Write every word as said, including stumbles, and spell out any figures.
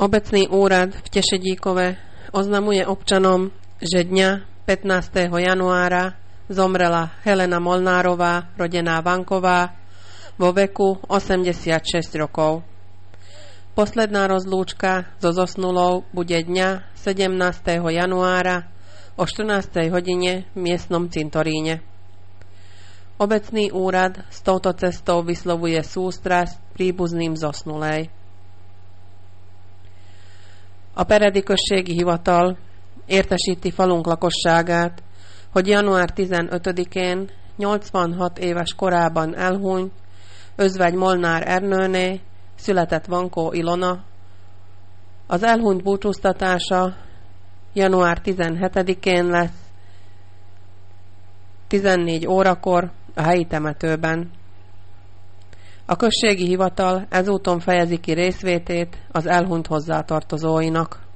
Obecný úrad v Tešedíkove oznamuje občanom, že dňa pätnásteho januára zomrela Helena Molnárová, rodená Vanková, vo veku osemdesiatšesť rokov. Posledná rozlúčka so zosnulou bude dňa sedemnásteho januára o štrnástej hodine v miestnom cintoríne. Obecný úrad s touto cestou vyslovuje sústrasť príbuzným zosnulej. A Peredi községi hivatal értesíti falunk lakosságát, hogy január tizenötödikén nyolcvanhat éves korában elhunyt özvegy Molnár Ernőné, született Vankó Ilona. Az elhunyt búcsúztatása január tizenhetedikén lesz, tizennégy órakor a helyi temetőben. A községi hivatal ezúton fejezi ki részvétét az elhunyt hozzátartozóinak.